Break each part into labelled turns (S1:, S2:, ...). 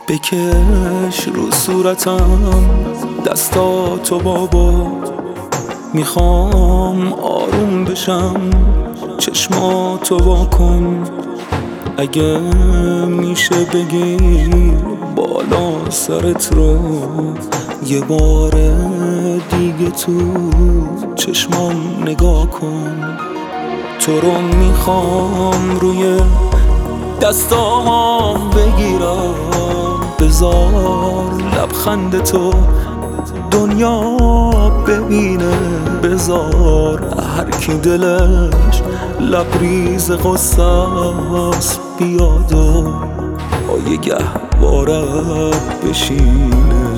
S1: بکش رو صورتم دستاتو بابا، میخوام آروم بشم، چشماتو واکن. اگه میشه بگیر بالا سرت رو، یه بار دیگه تو چشمام نگاه کن. تو رو میخوام روی دستام بگیرم، بذار لبخند تو دنیا ببینه، بذار هر کی دلش لبریز قصه است بیاد و یه گهوارت بشینه.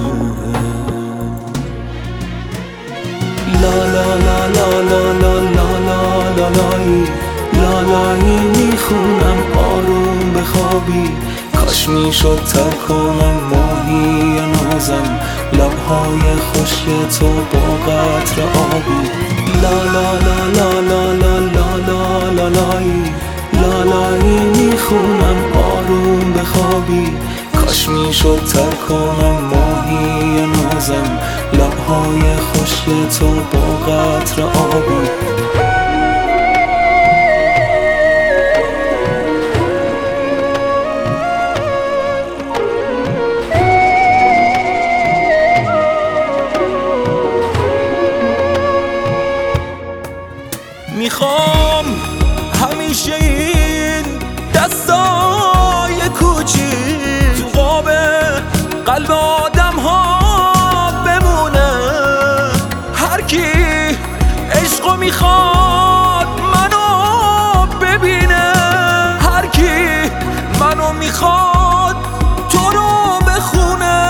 S1: لا لا لا لا لا لا لا لا لایی لالایی میخونم آروم بخوابی، کاش میشد تر کنم ماهی نازم لبهای خشک تو با قطر آبی. لا لا لا لا لا لا لا لا لا لایی لالایی میخونم آروم بخوابی، کاش میشد تر کنم ماهی نازم لبهای خشک تو با قطر آبی. میخوام همیشه این دستای کوچیک تو قاب قلب آدم ها بمونه. هر کی عشقو میخواد منو ببینه، هر کی منو میخواد تو رو بخونه.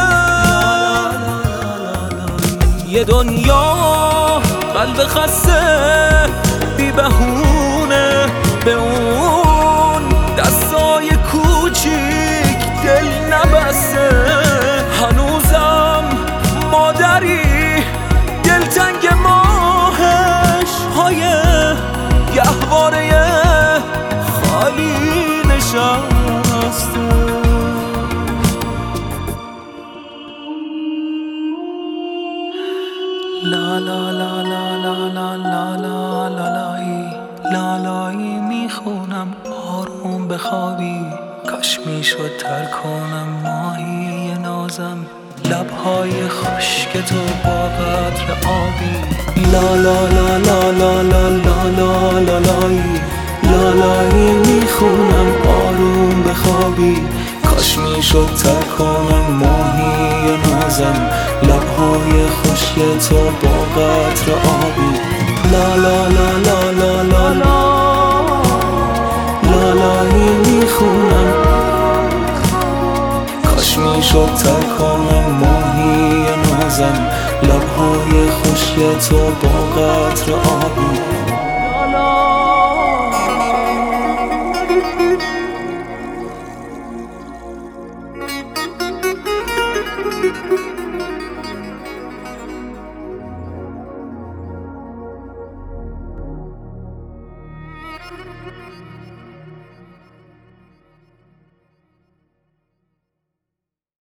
S1: یه دنیا قلب خسته بی بهونه، به اون دستای کوچیک دل نبسته. هنوزم مادری دلتنگ ماهش های گهواره خالی نشسته. لا لا لا لا لا لا لا لا لالایی لالایی میخونم آروم بخوابی، کاش میشد تر کنم ماهی نازم لبهای خشک تو با قطر آبی. لا لا لا لا لا لا لا لا لالایی لالایی میخونم آروم بخوابی، کاش میشد تر کنم ماهی نازم لبهای خشک تو با قطر آبی. لا لا لا لا لا لا لا لالایی میخونم، کاش میشد تر کنم ماهی نازم لبهای خشک تو با قطر آبی.